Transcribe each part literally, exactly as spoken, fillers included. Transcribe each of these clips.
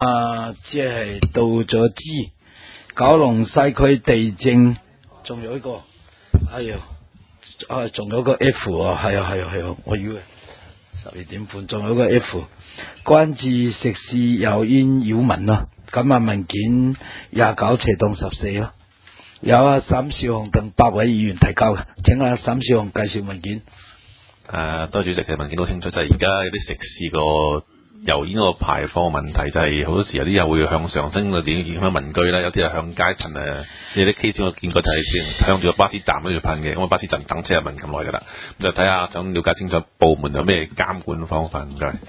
啊，即係到咗 G， 九龍西區地政，仲有一個，哎呀，啊，仲有個 F 啊，係啊係啊係啊，我以為十二點半，仲有個 F， 關注食肆油煙擾民咯，咁啊文件廿九斜當十四咯，有啊沈少雄等八位議員提交嘅，請阿沈少雄介紹文件。 誒，多謝主席嘅文件都清楚，就係而家有啲食肆個油煙個排放問題，就係好多時有啲人會向上升到點影響民居啦，有啲係向街層誒，有啲 case 我見過就係向住個巴士站嗰度噴嘅，咁個巴士站等車入問咁耐㗎啦，咁就睇下想了解清楚部門有咩監管方法，唔該。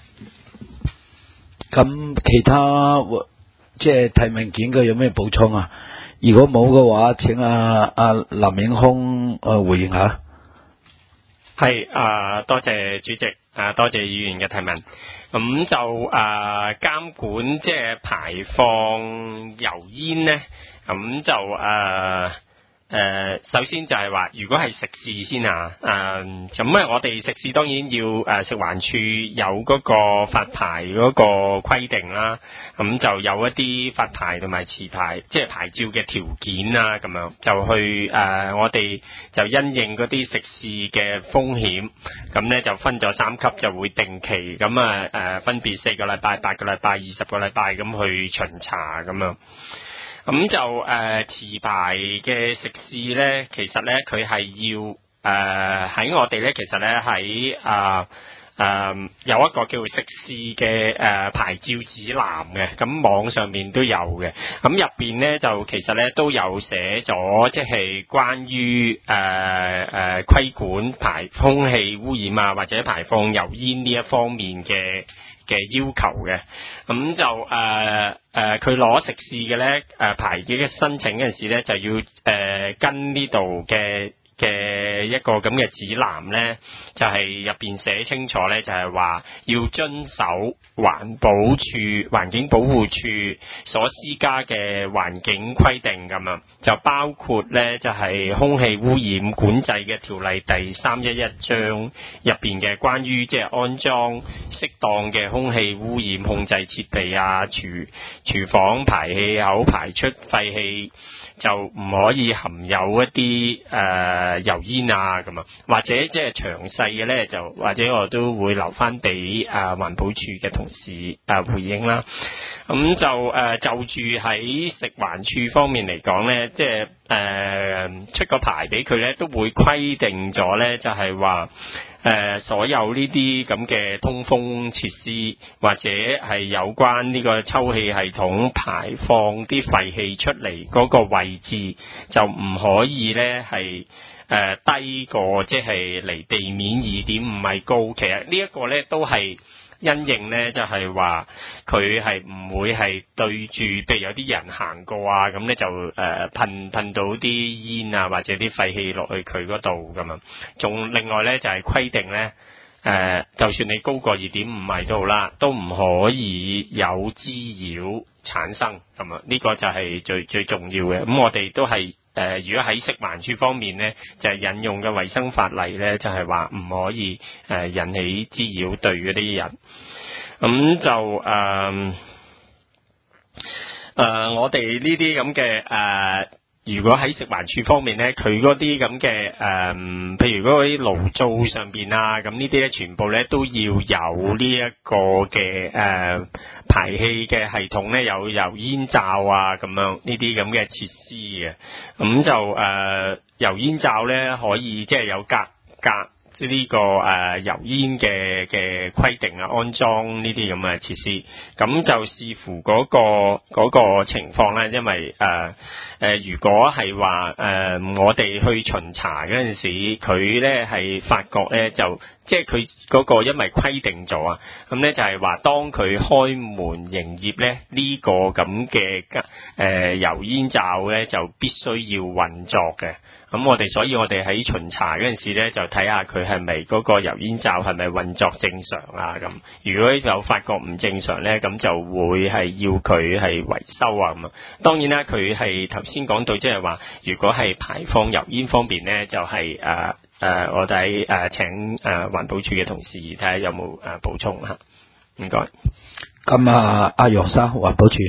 咁其他即係提文件嘅有咩補充啊？如果冇嘅話，請阿阿林永康誒回應下。 係啊，多謝主席啊，多謝議員嘅提問。咁就啊監管即係排放油煙咧，咁就啊誒、呃，首先就係話，如果係食肆先啊，誒咁咧，我哋食肆當然要誒、呃、食環署有嗰個發牌嗰個規定啦，咁就有一啲發牌同埋持牌，即係牌照嘅條件啦，咁樣就去誒、呃，我哋就因應嗰啲食肆嘅風險，咁咧就分咗三級，就會定期咁啊誒，分別四個禮拜、八個禮拜、二十個禮拜咁去巡查咁樣。咁就誒、呃、持牌嘅食肆咧，其實咧佢係要誒喺、呃、我哋咧，其實咧喺啊誒有一個叫食肆嘅誒牌照指南嘅，咁網上面都有嘅。咁入邊咧就其實咧都有寫咗，即係關於誒誒規管排空氣污染啊，或者排放油煙呢一方面嘅嘅要求嘅。咁就誒。呃誒佢攞食肆嘅咧，誒、呃、牌子嘅申請嗰陣時咧，就要誒、呃、跟呢度嘅嘅一個咁嘅指南咧，就係入邊寫清楚咧，就係、是、話要遵守環保署環境保護署所施加嘅環境規定咁啊，就包括咧就係、是、空氣污染管制嘅條例第三一一章入邊嘅關於即係安裝適當嘅空氣污染控制設備啊，廚廚房排氣口排出廢氣就唔可以含有一啲誒、呃、油煙啊咁啊，或者即係詳細嘅咧，就或者我都會留翻俾誒環保署嘅同事誒、呃、回應啦。咁、嗯、就誒、呃、就住喺食環署方面嚟講咧，即係誒、呃、出個牌俾佢咧，都會規定咗咧，就係話誒所有呢啲咁嘅通風設施或者係有關呢個抽氣系統排放啲廢氣出嚟嗰個位置，就唔可以咧係誒低過即係離地面二點五米高。其實呢一個咧都係因應咧，就係話佢係唔會係對住，譬如有啲人行過啊，咁咧就誒噴噴到啲煙啊或者啲廢氣落去佢嗰度咁啊。仲另外咧就係、是、規定咧，誒、呃、就算你高過二點五米都好啦，都唔可以有滋擾產生咁啊。呢、這個就係最最重要嘅。咁我哋都係。誒、呃，如果喺食環署方面咧，就係、是、引用嘅衛生法例咧，就係話唔可以誒、呃、引起滋擾對嗰啲人。咁、嗯、就誒誒、呃呃，我哋呢啲咁嘅誒，如果喺食環署方面咧，佢嗰啲咁嘅誒，譬如嗰啲爐灶上邊啊，咁呢啲咧全部咧都要有呢一個嘅誒、呃、排氣嘅系統咧，有油煙罩啊，咁樣呢啲咁嘅設施嘅，咁就誒、呃、油煙罩咧可以即係有隔隔。即呢個誒、呃、油煙嘅嘅規定啊，安裝呢啲咁嘅設施，咁就視乎嗰、個嗰、個情況咧，因為誒誒、呃呃，如果係話誒我哋去巡查嗰陣時，佢咧係發覺咧就即係佢嗰個因為規定咗啊，咁咧就係話當佢開門營業咧，呢、呢個咁嘅誒油煙罩咧就必須要運作嘅。咁我哋所以我哋喺巡查嗰陣時咧，就睇下佢係咪嗰個油煙罩係咪運作正常啊？咁如果有發覺唔正常咧，咁就會係要佢係維修啊咁啊。當然啦，佢係頭先講到即係話，如果係排放油煙方面咧，就係誒誒，我哋誒請誒環保署嘅同事睇下有冇誒補充吓。唔該。 咁啊，阿楊生環保署。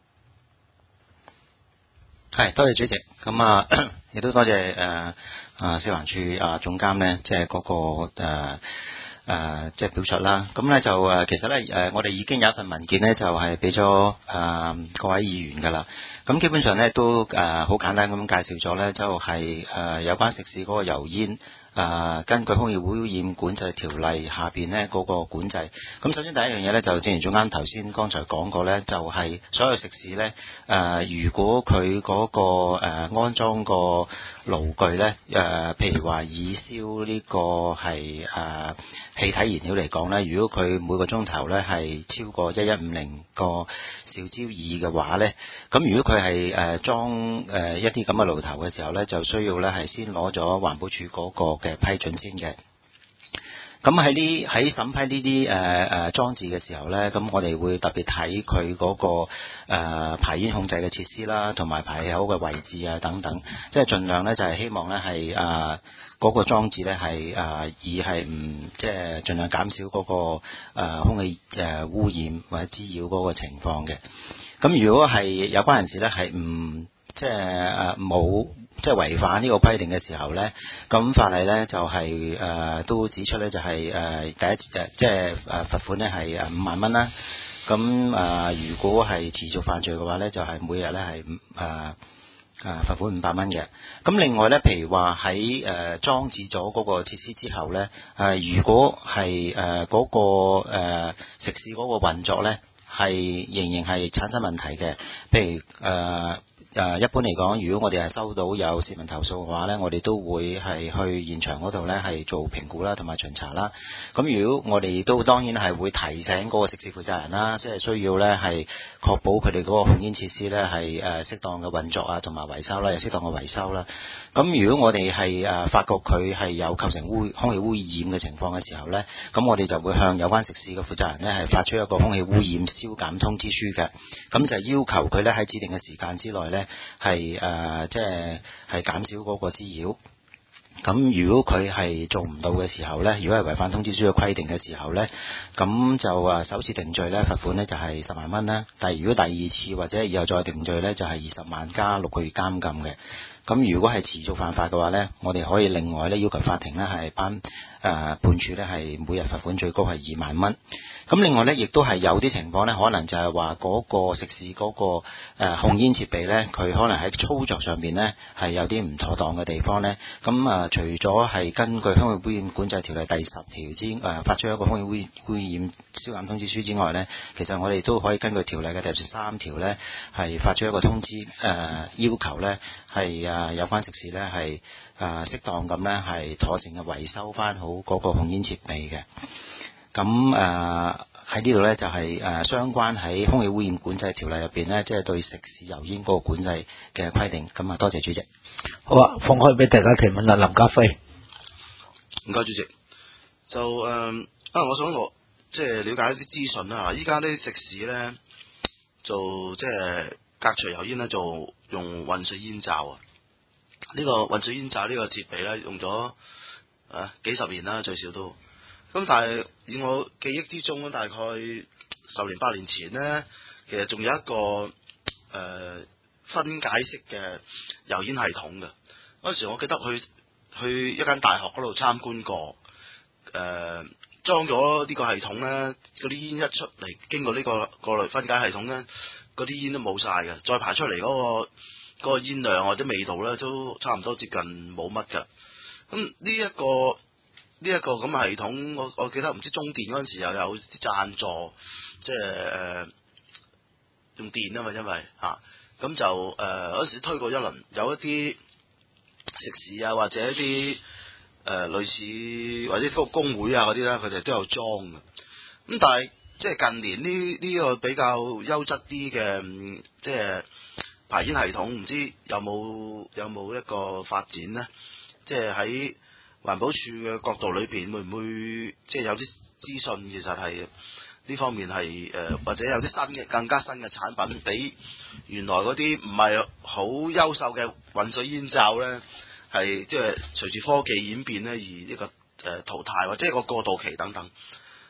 係，多謝主席。咁啊，亦都多謝誒啊消防處啊總監咧，即係嗰個誒誒即係表述啦。咁咧就誒其實咧誒，我哋已經有一份文件咧，就係俾咗誒各位議員㗎啦。咁基本上咧都誒好簡單咁介紹咗咧，就係誒有關食肆嗰個油煙。誒、呃、根據空氣污染管制條例下邊呢嗰、那個管制，咁首先第一樣嘢呢，就正如總監頭先剛才講過呢，就係、是、所有食肆呢，誒、呃，如果佢嗰、那個誒、呃、安裝個爐具呢，誒、呃，譬如話以燒呢個係誒、呃、氣體燃料嚟講呢，如果佢每個鐘頭呢係超過一一五零個兆焦耳嘅話呢，咁如果佢係誒裝誒一啲咁嘅爐頭嘅時候呢，就需要呢係先攞咗環保署嗰個嘅批准先嘅。咁喺呢喺審批呢啲誒誒裝置嘅時候呢，咁我哋會特別睇佢嗰個誒、呃、排煙控制嘅設施啦，同埋排氣口嘅位置啊等等，即係盡量呢就係、是、希望呢係誒嗰個裝置呢係誒以係唔即係盡量減少嗰、那個誒、呃、空氣誒、呃、污染或者滋擾嗰個情況嘅。咁如果係有關人士呢係唔即係誒冇即係違反呢個規定嘅時候呢，咁法例呢就係、是、誒、呃、都指出呢就係、是、誒、呃、第一誒即係誒罰款呢係誒五萬蚊啦。咁誒、呃、如果係持續犯罪嘅話呢，就係、是、每日呢係誒誒罰款五百蚊嘅。咁另外呢，譬如話喺誒裝置咗嗰個設施之後呢，誒、呃、如果係誒嗰個、呃、食肆嗰個運作呢，係仍然係產生問題嘅，譬如誒。呃誒、呃、一般嚟講，如果我哋係收到有市民投訴嘅話呢，我哋都會係去現場嗰度呢係做評估啦，同埋巡查啦。咁如果我哋都當然係會提醒嗰個食肆負責人啦，即係需要呢係確保佢哋嗰個控煙設施呢係誒適當嘅運作啊，同埋維修啦，有適當嘅維修啦。咁如果我哋係誒發覺佢係有構成污空氣污染嘅情況嘅時候呢，咁我哋就會向有關食肆嘅負責人呢係發出一個空氣污染消減通知書嘅，咁就要求佢呢喺指定嘅時間之內呢。係誒、呃，即係係減少嗰個滋擾。咁如果佢係做唔到嘅時候呢，如果係違反通知書嘅規定嘅時候呢，咁就誒首次定罪呢，罰款呢就係十萬蚊啦。但係如果第二次或者以後再定罪呢，就係二十萬加六個月監禁嘅。咁如果係持續犯法嘅話呢，我哋可以另外呢要求法庭呢係頒誒判處呢係每日罰款最高係二萬蚊。咁另外呢，亦都係有啲情況呢，可能就係話嗰個食肆嗰個誒控煙設備呢，佢可能喺操作上面呢係有啲唔妥當嘅地方呢。咁啊，除咗係根據空氣污染管制條例第十條之誒、呃、發出一個空氣污染污染消減通知書之外呢，其實我哋都可以根據條例嘅第十三條呢係發出一個通知誒、呃、要求呢係啊有關食肆呢係啊適當咁呢係妥善嘅維修翻好嗰個控煙設備嘅。咁誒喺呢度呢，就係、是、誒、呃、相關喺空氣污染管制條例入邊呢，即、就、係、是、對食肆油煙嗰個管制嘅規定。咁啊，多謝主席。 好啊，放開俾大家提問啦，林家輝。 唔該主席。就誒、呃、啊，我想我即係了解一啲資訊啦。依家啲食肆呢，就即係隔除油煙呢，就用混水煙罩啊。呢、這個混水煙罩呢個設備呢，用咗誒、啊、幾十年啦，最少都。咁但係以我記憶之中咧，大概十年八年前呢，其實仲有一個誒、呃、分解式嘅油煙系統嘅。嗰時我記得去去一間大學嗰度參觀過，誒裝咗呢個系統呢，嗰啲煙一出嚟，經過呢個過濾分解系統呢，嗰啲煙都冇晒嘅，再排出嚟嗰、嗰個嗰個煙量或者味道呢，都差唔多接近冇乜㗎。咁呢一個呢一個咁嘅系統，我我記得唔知中電嗰陣時又有啲贊助，即係誒、呃、用電啊嘛，因為嚇咁、啊、就誒嗰陣時推過一輪，有一啲食肆啊或者一啲誒、呃、類似或者嗰個工會啊嗰啲咧，佢哋都有裝嘅。咁但係即係近年呢呢、呢個比較優質啲嘅即係排煙系統，唔知有冇有冇一個發展咧？即係喺環保署嘅角度裏邊，會唔會即係有啲資訊，其實係呢方面係誒、呃，或者有啲新嘅、更加新嘅產品，比原來嗰啲唔係好優秀嘅混水煙罩咧，係即係隨住科技演變咧而一個誒、呃、淘汰，或者一個過渡期等等。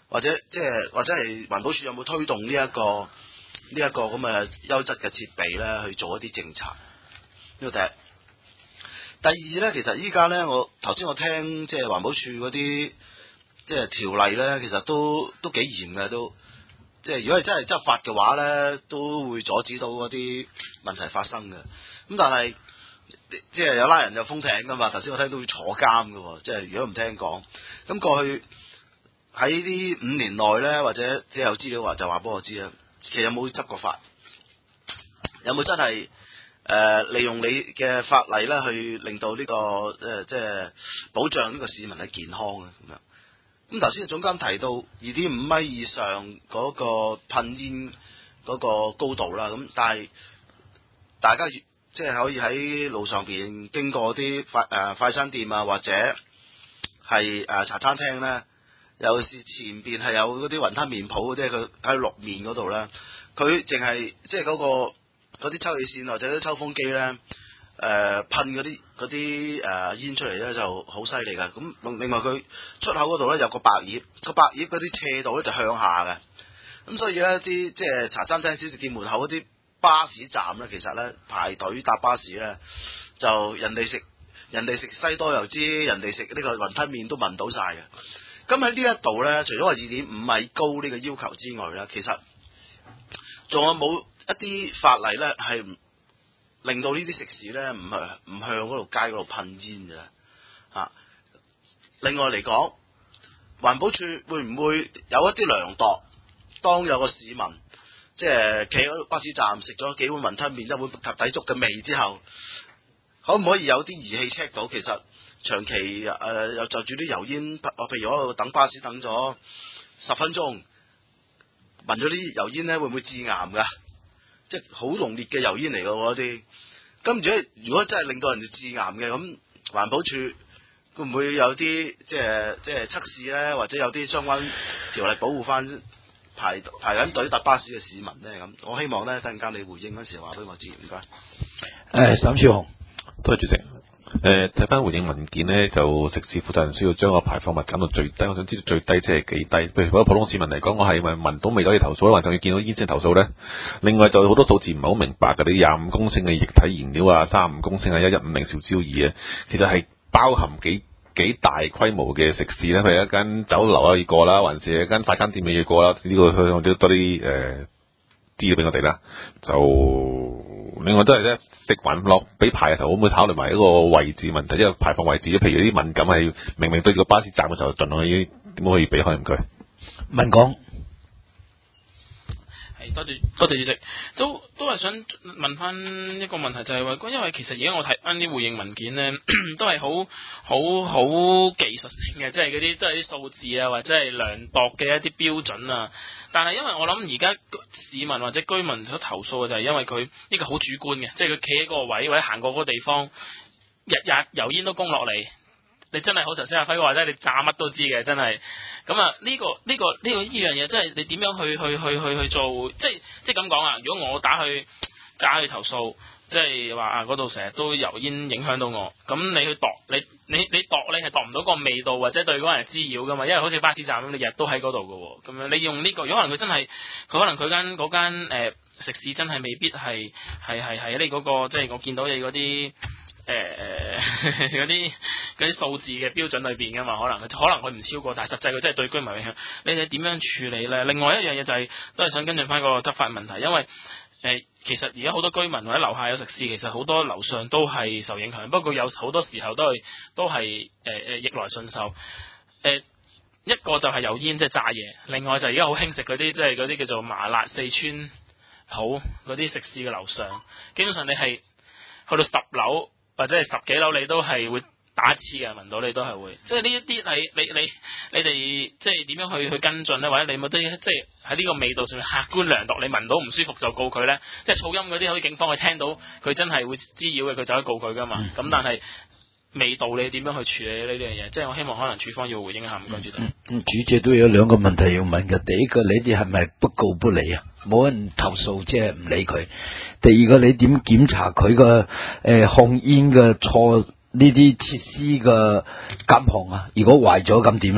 或者即係或者係環保署有冇推動呢、這、一個呢一、這個咁嘅優質嘅設備咧去做一啲政策？呢個第一。第二咧，其實依家咧，我頭先我聽即係環保署嗰啲即係條例咧，其實都都幾嚴嘅，都即係如果係真係執法嘅話咧，都會阻止到嗰啲問題發生嘅。咁但係即係有拉人有封艇噶嘛，頭先我聽到會坐監嘅，即係如果唔聽講。咁過去喺呢五年內咧，或者即係有資料話就話俾我知啦，其實有冇執過法？有冇真係？誒、呃，利用你嘅法例咧，去令到呢、這個誒、呃，即係保障呢個市民嘅健康啊，咁樣。咁頭先總監提到二點五米以上嗰個噴煙嗰個高度啦，咁但係大家即係可以喺路上邊經過啲快誒、呃、快餐店啊，或者係誒、呃、茶餐廳咧，尤其是前邊係有嗰啲雲吞麵鋪，即係佢喺落面嗰度咧，佢淨係即係嗰個。嗰啲抽氣扇或者啲抽風機咧，誒、呃、噴嗰啲嗰啲誒煙出嚟咧就好犀利㗎。咁另外佢出口嗰度咧有個白葉，個白葉嗰啲斜度咧就向下嘅。咁所以咧啲即係茶餐廳、小食店門口嗰啲巴士站咧，其實咧排隊搭巴士咧，就人哋食人哋食西多又知，人哋食呢個雲吞麵都聞到晒嘅。咁喺呢一度咧，除咗話二點五米高呢個要求之外咧，其實仲有冇一啲法例咧，係令到呢啲食肆咧唔係唔向嗰度街嗰度噴煙嘅嚇。另外嚟講，環保署會唔會有一啲量度？當有個市民即係企喺巴士站食咗幾碗雲吞麵、一碗及第足嘅味之後，可唔可以有啲儀器 check 到其實長期誒又、呃、就住啲油煙，譬如我等巴士等咗十分鐘，聞咗啲油煙咧，會唔會致癌㗎？即係好濃烈嘅油煙嚟嘅嗰啲，跟住咧，如果真係令到人哋致癌嘅，咁環保署會唔會有啲即係即係測試咧，或者有啲相關條例保護翻排排緊隊搭巴士嘅市民咧？咁我希望咧，等陣間你回應嗰時話俾我知，唔該。 誒，沈少雄， 多謝主席。誒睇翻回應文件呢，就食肆負責人需要將個排放物減到最低。我想知道最低即係幾低？譬如嗰個普通市民嚟講，我係咪聞到味道要投訴，還是要見到煙先投訴呢？另外就好多數字唔係好明白嘅，啲廿五公升嘅液體燃料啊，三十五公升啊，一一五零兆焦耳啊，其實係包含幾幾大規模嘅食肆咧？譬如一間酒樓要過啦，還是一間快餐店要過啦？呢、這個我都多啲誒資料俾我哋啦。就另外都係咧，食環落俾排嘅時候，會唔會考慮埋一個位置問題，即係排放位置？譬如啲敏感係明明對住個巴士站嘅時候，盡量要點可以避開唔該？ 問講係多謝多謝主席，都都係想問翻一個問題，就係話，因為其實而家我睇翻啲回應文件咧，都係好好好技術性嘅，即係嗰啲都係啲數字啊，或者係量度嘅一啲標準啊。但係因為我諗而家市民或者居民所投訴嘅就係因為佢呢個好主觀嘅，即係佢企喺嗰個位或者行過嗰個地方，日日油煙都供落嚟，你真係好頭先阿輝哥話齋，你炸乜都知嘅，真係。咁啊呢個呢個呢個呢樣嘢，即係你點樣去去去去去做？即係即係咁講啊！如果我打去打去投訴，即係話啊嗰度成日都油煙影響到我，咁你去度你你你度你係度唔到個味道，或者對嗰個人滋擾噶嘛？因為好似巴士站咁，你日日都喺嗰度噶，咁樣你用呢個，如果可能佢真係佢可能佢間嗰間誒食肆真係未必係係係係你嗰個，即係我見到你嗰啲。誒誒嗰啲嗰啲數字嘅標準裏邊噶嘛，可能佢可能佢唔超過，但係實際佢真係對居民影響。你哋點樣處理咧？另外一樣嘢就係、是、都係想跟進翻個執法問題，因為誒、呃、其實而家好多居民或者樓下有食肆，其實好多樓上都係受影響。不過有好多時候都係都係誒誒逆來順受。誒、呃、一個就係油煙即係炸嘢，另外就而家好興食嗰啲即係嗰啲叫做麻辣四川好嗰啲食肆嘅樓上，基本上你係去到十樓。或者係十幾樓，你都係會打一次嘅，聞到你都係會，即係呢一啲係你你你哋即係點樣去去跟進咧？或者你冇啲即係喺呢個味道上面客觀量度，你聞到唔舒服就告佢咧？即係噪音嗰啲，好似警方佢聽到佢真係會滋擾嘅，佢就可以告佢噶嘛。咁、嗯、但係味道你點樣去處理呢啲嘢？即係我希望可能處方要回應一下，唔該主席。 嗯，主席都有兩個問題要問嘅。第一個，你哋係咪不告不理啊？冇人投訴，即係唔理佢。第二個，你點檢查佢個誒控煙嘅錯呢啲設施嘅監控啊？如果壞咗咁點咧？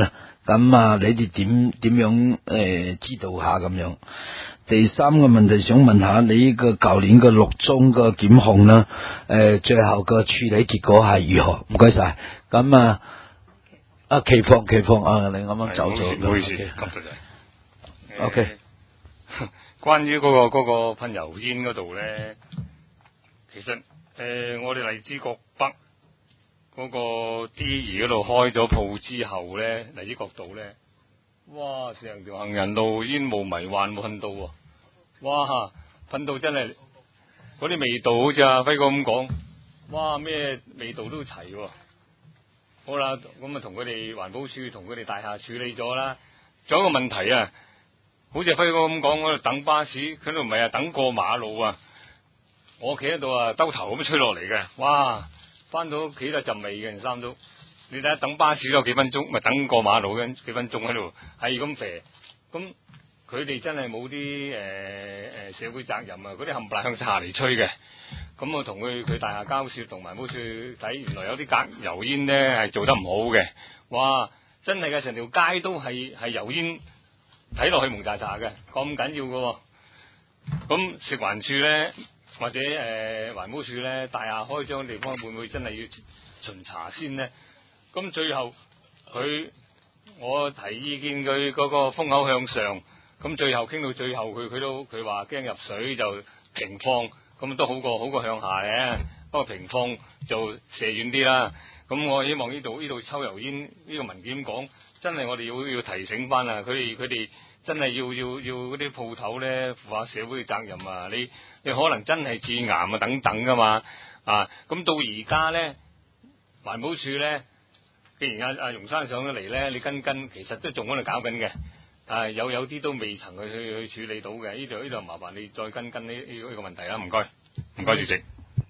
咁啊，你哋點點樣誒、呃、知道下咁樣？第三個問題想問下你個舊年嘅六宗嘅檢控啦，誒、呃，最後嘅處理結果係如何？唔該晒。咁啊，啊，期放期放啊，你啱啱走咗， 唔好意思，急到滯。 OK， 關於嗰、個嗰、個噴油煙嗰度咧，其實誒、呃，我哋荔枝角北嗰個 D 二嗰度開咗鋪之後咧，荔枝角道咧，哇！成條行人路煙霧迷幻冇噴到喎，哇！噴到真係嗰啲味道，好似阿輝哥咁講，哇！咩味道都齊喎。好啦，咁啊同佢哋環保署同佢哋大廈處理咗啦。仲有一個問題啊，好似阿輝哥咁講，我度等巴士，佢度唔係啊等過馬路啊，我企喺度啊兜頭咁吹落嚟嘅，哇！翻到屋企都陣味嘅件衫都。你睇下等巴士都有幾分鐘，咪等過馬路嘅幾分鐘喺度，係咁肥。咁佢哋真係冇啲誒誒社會責任啊！嗰啲冚唪唥向下嚟吹嘅。咁我同佢佢大廈交涉，同埋冇處睇，原來有啲隔油煙咧係做得唔好嘅。哇！真係嘅，成條街都係係油煙，睇落去蒙查查嘅，咁緊要嘅。咁食環署咧，或者誒、呃、環保署咧，大廈開張嘅地方會唔會真係要巡查先呢？咁最後佢我提意見佢嗰個風口向上，咁最後傾到最後佢佢都佢話驚入水就平放，咁都好過好過向下嘅，不過平放就射遠啲啦。咁我希望呢度呢度抽油煙呢、呢個文件講，真係我哋要要提醒翻啊！佢哋佢哋真係要要要嗰啲鋪頭咧負下社會嘅責任啊！你你可能真係致癌啊等等噶嘛啊！咁到而家咧環保署咧。既然阿阿容生上咗嚟咧，你跟跟，其實都仲喺度搞緊嘅，啊有有啲都未曾去去去處理到嘅，呢度呢度麻煩你再跟跟呢呢呢個問題啦，唔該，唔該主席。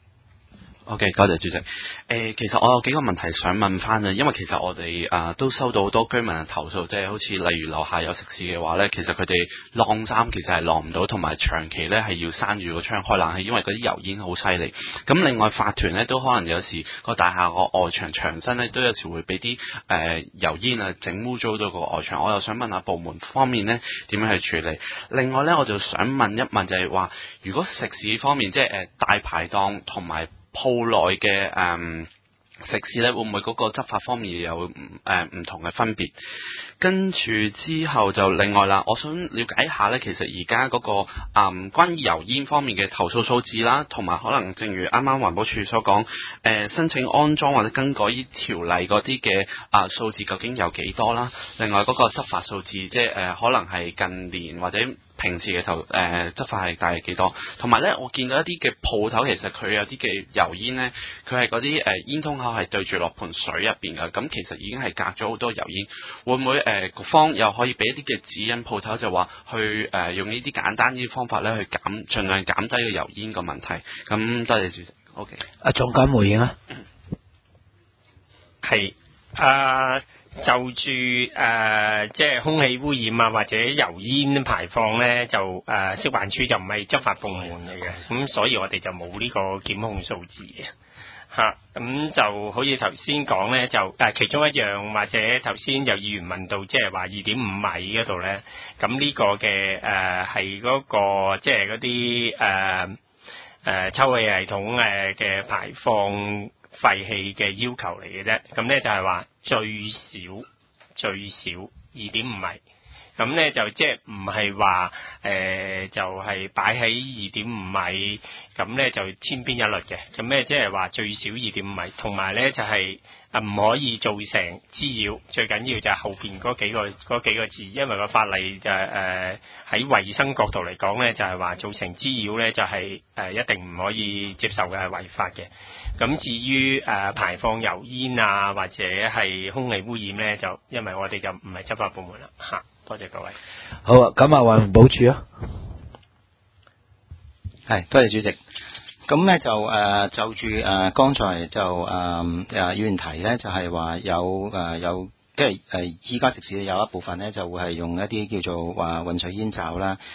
OK，多謝主席。誒、呃，其實我有幾個問題想問翻啊，因為其實我哋啊、呃、都收到好多居民嘅投訴，即係好似例如樓下有食肆嘅話咧，其實佢哋晾衫其實係晾唔到，同埋長期咧係要閂住個窗開冷氣，因為嗰啲油煙好犀利。咁另外法團咧都可能有時個大廈個外牆牆身咧都有時會俾啲誒油煙啊整污糟咗個外牆。我又想問下部門方面咧點樣去處理？另外咧我就想問一問就係話，如果食肆方面即係誒、呃、大排檔同埋鋪內嘅誒食肆咧，會唔會嗰個執法方面有誒唔、呃、同嘅分別？跟住之後就另外啦，我想了解一下咧，其實而家嗰個誒、嗯、關於油煙方面嘅投訴數字啦，同埋可能正如啱啱環保署所講，誒、呃、申請安裝或者更改呢條例嗰啲嘅啊數字究竟有幾多啦？另外嗰個執法數字，即係誒、呃、可能係近年或者平時嘅投誒、呃、執法係大約幾多？同埋咧，我見到一啲嘅鋪頭，其實佢有啲嘅油煙咧，佢係嗰啲誒煙通口係對住落盆水入邊㗎，咁其實已經係隔咗好多油煙。會唔會誒局方又可以俾一啲嘅指引鋪頭，就話去誒、呃、用呢啲簡單啲方法咧，去減盡量減低個油煙個問題？咁多謝主席。OK， 阿總監回應啊， 係啊。就住誒、呃，即係空氣污染啊，或者油煙排放咧，就誒食環署就唔係執法部門嚟嘅，咁所以我哋就冇呢個檢控數字嘅嚇。咁、啊、就好似頭先講咧，就誒、呃、其中一樣，或者頭先有議員問到，即係話二點五米嗰度咧，咁呢個嘅誒係嗰個即係嗰啲誒誒抽氣系統誒嘅排放廢氣嘅要求嚟嘅啫，咁咧就係話最少最少二點五米，咁咧就即係唔係話誒就係擺喺二點五米，咁咧就千篇一律嘅，咁咧即係話最少二點五米，同埋咧就係啊唔可以造成滋擾，最緊要就係後邊嗰幾個嗰幾個字，因為個法例就係誒喺衛生角度嚟講咧，就係話造成滋擾咧就係誒一定唔可以接受嘅，係違法嘅。咁至於誒、呃、排放油煙啊，或者係空氣污染咧，就因為我哋就唔係執法部門啦嚇。多謝各位。 好啊，咁啊環保署啊， 係多謝主席。咁咧就誒、呃、就住誒、呃、剛才就誒誒議員提咧，就係、是、話有誒、呃、有即係誒依家食肆有一部分咧就會係用一啲叫做話混水煙罩啦。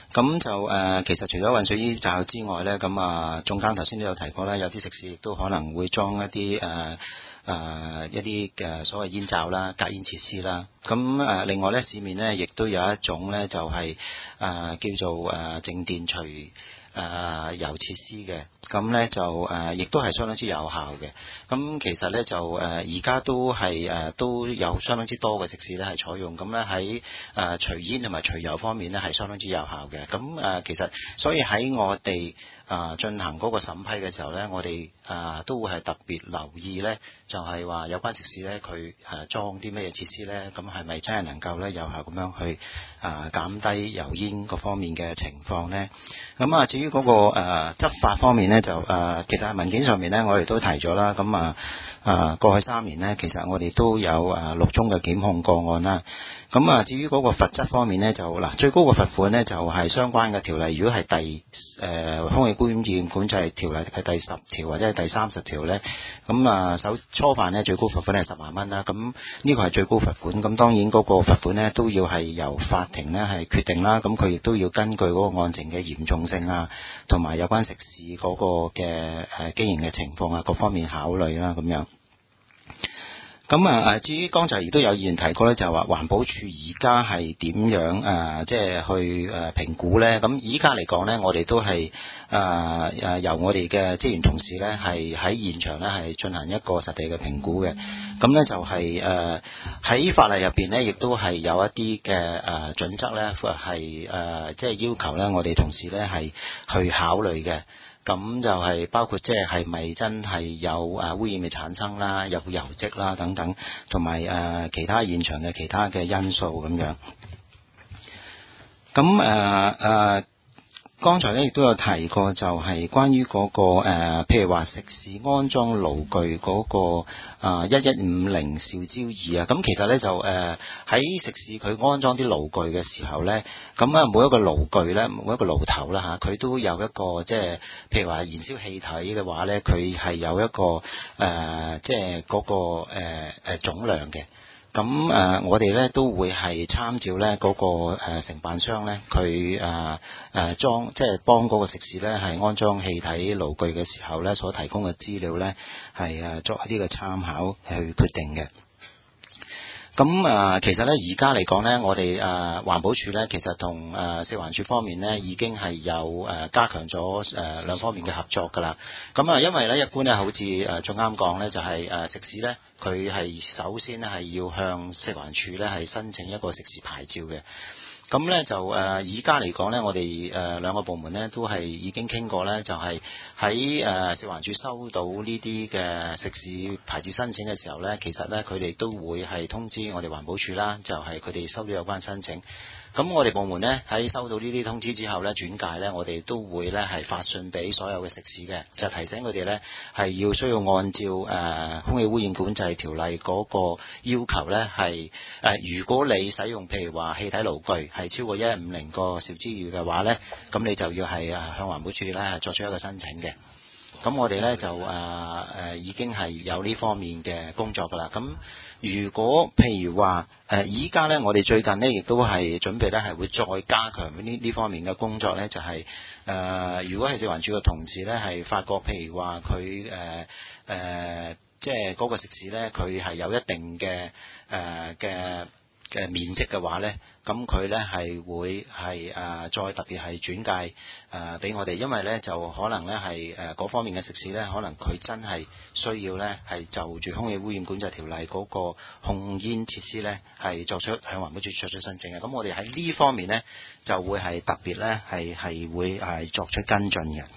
咁就誒、呃，其實除咗混水衣罩之外咧，咁啊，總監頭先都有提過啦，有啲食肆亦都可能會裝一啲誒誒一啲嘅所謂煙罩啦、隔煙設施啦。咁誒、呃，另外咧，市面咧亦都有一種咧，就係、是、誒、呃、叫做誒靜電除誒油設施嘅。咁咧就誒，亦、呃、都係相當之有效嘅。咁其實咧就誒，而、呃、家都係誒、呃、都有相當之多嘅食肆咧係採用。咁咧喺誒除煙同埋除油方面咧係相當之有效嘅。咁誒、呃、其實所以喺我哋啊進行嗰個審批嘅時候咧，我哋啊都會係特別留意咧，就係、是、話有關食肆咧佢誒裝啲咩設施咧，咁係咪真係能夠咧有效咁樣去啊減低油煙嗰方面嘅情況咧？咁啊至於嗰、那個誒、呃、執法方面咧，就誒、呃、其實喺文件上面咧，我哋都提咗啦。咁啊啊過去三年咧，其實我哋都有誒六宗嘅檢控個案啦。咁啊至於嗰個罰則方面咧，就嗱最高嘅罰款咧就係、是、相關嘅條例，如果係第誒、呃、空氣污染管制條例嘅第十條或者係第三十條咧，咁啊首初犯咧最高罰款係十萬蚊啦。咁呢個係最高罰款。咁當然嗰個罰款咧都要係由法庭咧係決定啦。咁佢亦都要根據嗰個案情嘅嚴重性啊，同埋有關食肆嗰個嘅誒經營嘅情況啊，各方面考慮啦咁樣。咁啊誒，至於剛才亦都有議員提過咧，就係話環保署而家係點樣誒，即係去誒評估咧？咁而家嚟講咧，我哋都係誒誒由我哋嘅職員同事咧，係喺現場咧係進行一個實地嘅評估嘅。咁咧就係誒喺法例入邊咧，亦都係有一啲嘅誒準則咧，係誒即係要求咧，我哋同事咧係去考慮嘅。咁就係包括即係係咪真係有誒污染嘅產生啦，有油漬啦等等，同埋誒其他現場嘅其他嘅因素咁樣。咁誒誒，剛才咧亦都有提過，就係關於嗰、那個誒、呃，譬如話食肆安裝爐具嗰、那個啊一一五零兆焦儀啊。咁其實咧就誒喺、呃、食肆佢安裝啲爐具嘅時候咧，咁啊每一個爐具咧，每一個爐頭啦嚇，佢都有一個即係譬如話燃燒氣體嘅話咧，佢係有一個誒、呃、即係嗰、那個誒誒、呃、總量嘅。咁誒、呃，我哋咧都會係參照咧嗰、那個、呃、承辦商咧，佢誒誒裝即係幫嗰個食肆咧係安裝氣體爐具嘅時候咧，所提供嘅資料咧係誒作一啲嘅參考去決定嘅。咁啊、呃，其實咧而家嚟講咧，我哋誒、呃、環保署咧，其實同誒、呃、食環署方面咧，已經係有誒、呃、加強咗誒、呃、兩方面嘅合作㗎啦。咁啊，因為咧一般咧，好似誒仲啱講咧，就係、是、誒、呃、食肆咧，佢係首先咧係要向食環署咧係申請一個食肆牌照嘅。咁咧就誒而家嚟講咧，我哋誒、呃、兩個部門咧都係已經傾過咧，就係喺誒食環署收到呢啲嘅食肆牌照申請嘅時候咧，其實咧佢哋都會係通知我哋環保署啦，就係佢哋收到有關申請。咁我哋部門咧喺收到呢啲通知之後咧，轉介咧，我哋都會咧係發信俾所有嘅食肆嘅，就提醒佢哋咧係要需要按照誒、呃、空氣污染管制條例嗰個要求咧係誒，如果你使用譬如話氣體爐具係超過一一五零個兆焦儀嘅話咧，咁你就要係誒向環保署咧係作出一個申請嘅。咁我哋咧就誒誒、呃、已經係有呢方面嘅工作㗎啦。咁如果譬如話誒依家咧，我哋最近咧亦都係準備咧係會再加強呢呢方面嘅工作咧，就係、是、誒、呃、如果係食環署嘅同事咧係發覺譬如話佢誒誒即係嗰個食肆咧，佢係有一定嘅誒嘅嘅面積嘅話咧，咁佢咧係會係誒、呃、再特別係轉介誒俾我哋，因為咧就可能咧係誒嗰方面嘅食肆咧，可能佢真係需要咧係就住空氣污染管制條例嗰個控煙設施咧係作出向環保署作出申請嘅。咁我哋喺呢方面咧就會係特別咧係係會係作出跟進嘅。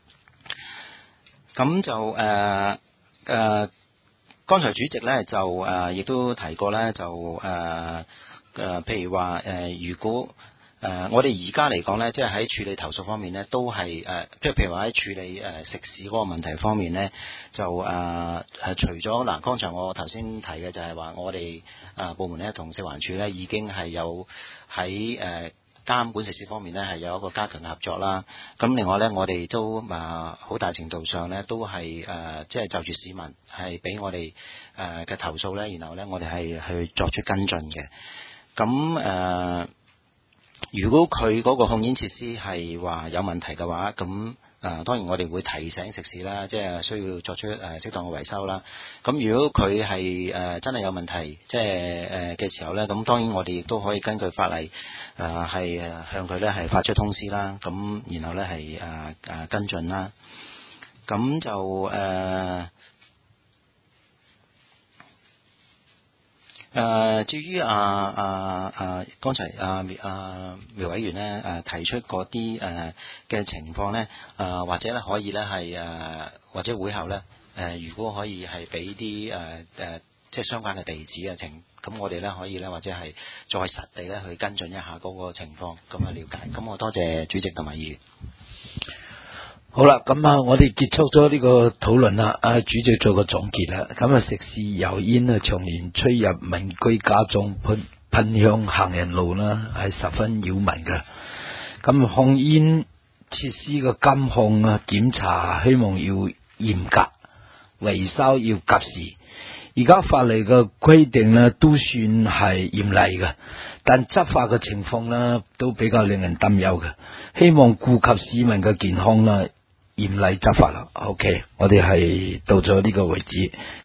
咁就誒誒。呃呃剛才主席咧就誒亦、呃、都提過咧，就誒誒、呃呃、譬如話誒、呃，如果誒、呃、我哋而家嚟講咧，即係喺處理投訴方面咧，都係誒，即係譬如話喺處理誒、呃、食肆嗰個問題方面咧，就誒誒、呃、除咗嗱，剛才我頭先提嘅就係話，我哋誒、呃、部門咧同食環署咧已經係有喺誒。呃監管食肆方面呢係有一個加強嘅合作啦。咁另外呢，我哋都啊好大程度上呢都係誒，即係就住市民係俾我哋誒嘅投訴呢，然後呢，我哋係去作出跟進嘅。咁誒如果佢嗰個控煙設施係話有問題嘅話，咁啊、呃、當然我哋會提醒食肆啦，即係需要作出誒、呃、適當嘅維修啦。咁如果佢係誒真係有問題，即係誒嘅時候咧，咁當然我哋亦都可以根據法例誒係誒向佢咧係發出通知啦。咁然後咧係誒誒跟進啦。咁就誒。呃誒、呃，至於啊啊啊，剛才啊啊苗委員咧誒、啊、提出嗰啲誒嘅情況咧，誒、呃、或者咧可以咧係誒或者會後咧誒、呃，如果可以係俾啲誒誒即係相關嘅地址啊情，咁我哋咧可以咧或者係再實地咧去跟進一下嗰個情況，咁啊了解。咁我多謝主席同埋議員。 好啦，咁啊，我哋結束咗呢個討論啦。啊，主席做個總結啦。咁啊，食肆油煙啊，長年吹入民居家中，噴噴向行人路啦，係十分擾民嘅。咁控煙設施嘅監控啊、檢查，希望要嚴格，維修要及時。而家法例嘅規定呢，都算係嚴厲嘅，但執法嘅情況呢，都比較令人擔憂嘅。希望顧及市民嘅健康啦，嚴厲執法啦。OK，我哋係到咗呢個為止。